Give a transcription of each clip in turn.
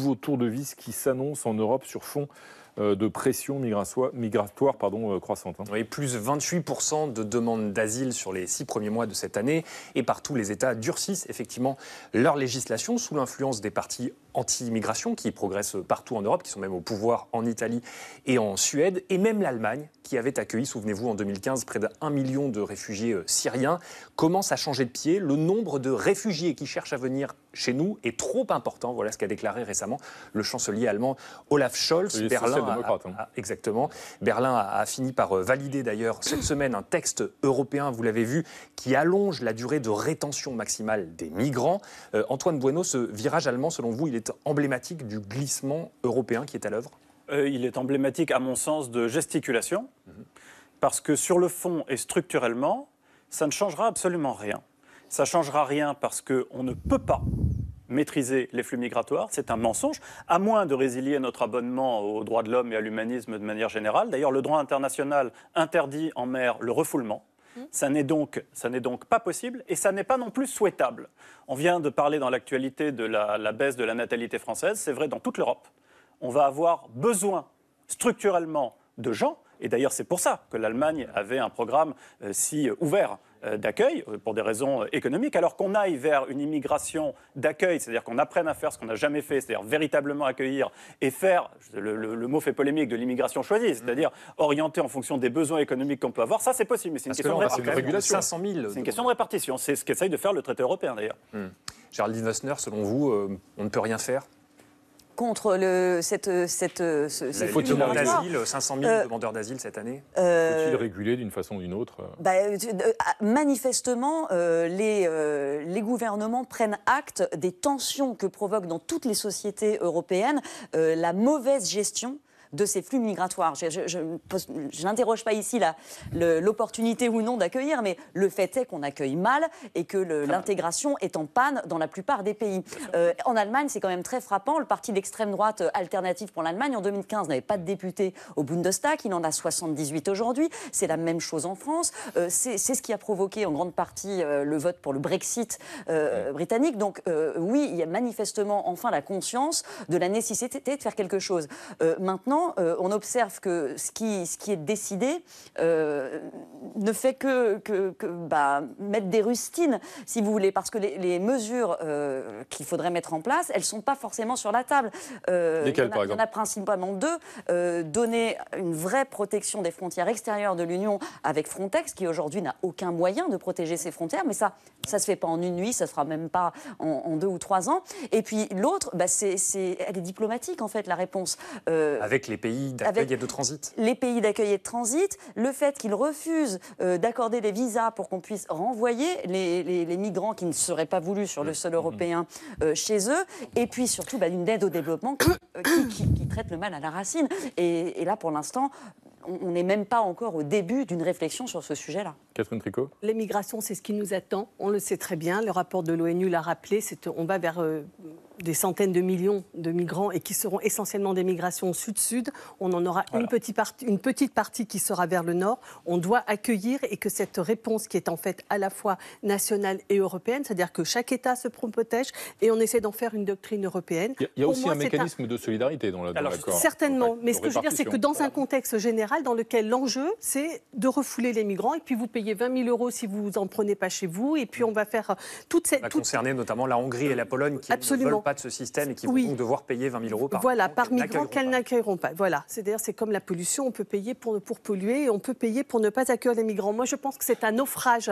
nouveau tour de vis qui s'annonce en Europe sur fond de pression migratoire croissante. Oui, plus 28% de demandes d'asile sur les 6 premiers mois de cette année. Et partout, les États durcissent effectivement leur législation sous l'influence des partis anti-immigration qui progressent partout en Europe, qui sont même au pouvoir en Italie et en Suède. Et même l'Allemagne, qui avait accueilli, souvenez-vous, en 2015, près d'1 million de réfugiés syriens, commence à changer de pied. Le nombre de réfugiés qui cherchent à venir chez nous est trop important. Voilà ce qu'a déclaré récemment le chancelier allemand Olaf Scholz. Exactement. Berlin a fini par valider d'ailleurs cette semaine un texte européen, vous l'avez vu, qui allonge la durée de rétention maximale des migrants. Antoine Bueno, ce virage allemand, selon vous, il est emblématique du glissement européen qui est à l'œuvre ? Il est emblématique, à mon sens, de gesticulation, parce que sur le fond et structurellement, ça ne changera absolument rien. Ça ne changera rien parce qu'on ne peut pas maîtriser les flux migratoires, c'est un mensonge, à moins de résilier notre abonnement aux droits de l'homme et à l'humanisme de manière générale. D'ailleurs, le droit international interdit en mer le refoulement. Ça n'est donc pas possible et ça n'est pas non plus souhaitable. On vient de parler dans l'actualité de la baisse de la natalité française, c'est vrai dans toute l'Europe. On va avoir besoin structurellement de gens, et d'ailleurs c'est pour ça que l'Allemagne avait un programme si ouvert d'accueil, pour des raisons économiques, alors qu'on aille vers une immigration d'accueil, c'est-à-dire qu'on apprenne à faire ce qu'on n'a jamais fait, c'est-à-dire véritablement accueillir et faire, le mot fait polémique, de l'immigration choisie, c'est-à-dire orienter en fonction des besoins économiques qu'on peut avoir, ça c'est possible, mais c'est une question de répartition. 500 000. C'est une question de répartition, c'est ce qu'essaye de faire le traité européen d'ailleurs. Géraldine Wassner, selon vous, on ne peut rien faire contre faut-il d'asile, 500 000 demandeurs d'asile cette année. Faut-il réguler d'une façon ou d'une autre Manifestement, les gouvernements prennent acte des tensions que provoque dans toutes les sociétés européennes la mauvaise gestion de ces flux migratoires. Je n'interroge pas ici l'opportunité ou non d'accueillir, mais le fait est qu'on accueille mal et que l'intégration est en panne dans la plupart des pays. En Allemagne, c'est quand même très frappant. Le parti d'extrême droite Alternative pour l'Allemagne, en 2015, n'avait pas de député au Bundestag. Il en a 78 aujourd'hui. C'est la même chose en France. C'est ce qui a provoqué en grande partie le vote pour le Brexit britannique. Donc oui, il y a manifestement enfin la conscience de la nécessité de faire quelque chose. Maintenant, on observe que ce qui est décidé ne fait que mettre des rustines, si vous voulez, parce que les mesures qu'il faudrait mettre en place, elles ne sont pas forcément sur la table. Lesquelles, par exemple ? Il y en a principalement deux. Donner une vraie protection des frontières extérieures de l'Union avec Frontex, qui aujourd'hui n'a aucun moyen de protéger ses frontières, mais ça ne se fait pas en une nuit, ça ne se fera même pas en 2 ou 3 ans. Et puis l'autre, elle est diplomatique, en fait, la réponse. Avec les pays d'accueil et de transit. Les pays d'accueil et de transit, le fait qu'ils refusent d'accorder des visas pour qu'on puisse renvoyer les migrants qui ne seraient pas voulus sur le sol européen chez eux, et puis surtout une aide au développement qui traite le mal à la racine. Et là, pour l'instant, on n'est même pas encore au début d'une réflexion sur ce sujet-là. Catherine Tricot ? L'immigration, c'est ce qui nous attend. On le sait très bien. Le rapport de l'ONU l'a rappelé. On va vers des centaines de millions de migrants et qui seront essentiellement des migrations sud-sud. On en aura une petite partie qui sera vers le nord. On doit accueillir et que cette réponse qui est en fait à la fois nationale et européenne, c'est-à-dire que chaque État se protège et on essaie d'en faire une doctrine européenne. Il y a aussi un mécanisme de solidarité dans l'accord. Certainement, mais ce que je veux dire, c'est que dans un contexte général dans lequel l'enjeu, c'est de refouler les migrants et puis vous payez 20 000 € si vous en prenez pas chez vous et puis on va faire toute cette... Ça va concerner notamment la Hongrie et la Pologne qui ne veulent pas de ce système et qui vont donc devoir payer 20 000 € par migrant qu'elles n'accueilleront pas. Voilà, c'est-à-dire c'est comme la pollution, on peut payer pour polluer et on peut payer pour ne pas accueillir les migrants. Moi, je pense que c'est un naufrage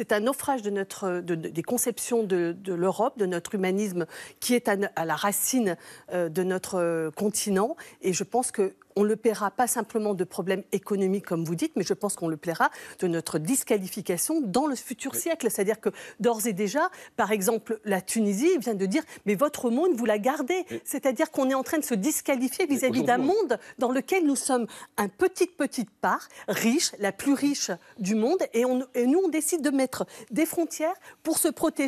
des conceptions de l'Europe, de notre humanisme qui est à la racine de notre continent et je pense que on le paiera pas simplement de problèmes économiques, comme vous dites, mais je pense qu'on le paiera de notre disqualification dans le futur siècle. C'est-à-dire que, d'ores et déjà, par exemple, la Tunisie vient de dire « mais votre monde, vous la gardez ». C'est-à-dire qu'on est en train de se disqualifier vis-à-vis d'un monde dans lequel nous sommes une petite part, riche, la plus riche du monde, et nous, on décide de mettre des frontières pour se protéger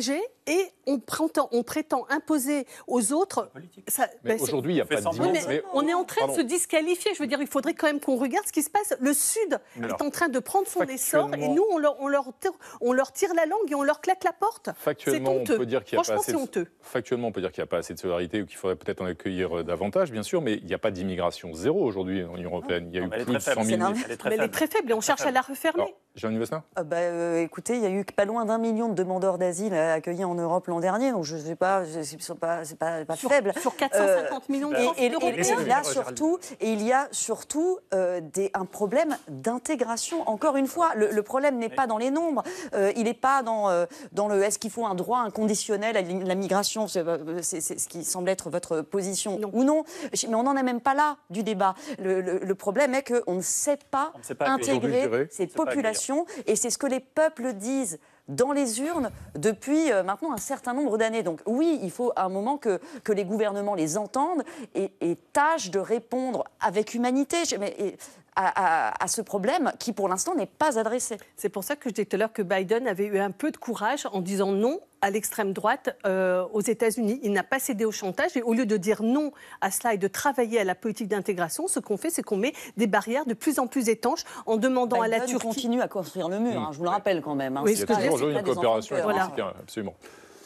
et on prétend imposer aux autres. Mais aujourd'hui, il n'y a pas de dimension. On est en train de se disqualifier. Je veux dire, il faudrait quand même qu'on regarde ce qui se passe. Le Sud est en train de prendre son essor et nous, on leur tire la langue et on leur claque la porte. Factuellement, on peut dire qu'il n'y a pas assez de... honteux. Factuellement, on peut dire qu'il n'y a pas assez de solidarité ou qu'il faudrait peut-être en accueillir davantage, bien sûr, mais il n'y a pas d'immigration zéro aujourd'hui dans l'Union européenne. Il y a eu plus de 100 000... Elle est très faible et on cherche à la refermer. Jean-Yves Besnard ? Écoutez, il y a eu pas loin d'1 million de demandeurs d'asile accueillis en Europe l'an dernier, donc je ne sais pas, c'est pas faible. Sur 450 millions de Français il y a surtout un problème d'intégration. Encore une fois, le problème n'est pas dans les nombres, il n'est pas dans le est-ce qu'il faut un droit inconditionnel à la migration, c'est ce qui semble être votre position ou non, mais on n'en est même pas là du débat. Le problème est qu'on ne sait pas intégrer ces populations, et c'est ce que les peuples disent dans les urnes depuis maintenant un certain nombre d'années. Donc oui, il faut à un moment que les gouvernements les entendent et tâchent de répondre avec humanité à ce problème qui, pour l'instant, n'est pas adressé. C'est pour ça que je disais tout à l'heure que Biden avait eu un peu de courage en disant non à l'extrême droite aux États-Unis. Il n'a pas cédé au chantage et au lieu de dire non à cela et de travailler à la politique d'intégration, ce qu'on fait, c'est qu'on met des barrières de plus en plus étanches en demandant à la Turquie... continue à construire le mur, je vous le rappelle quand même. Oui, il y a toujours une coopération, absolument.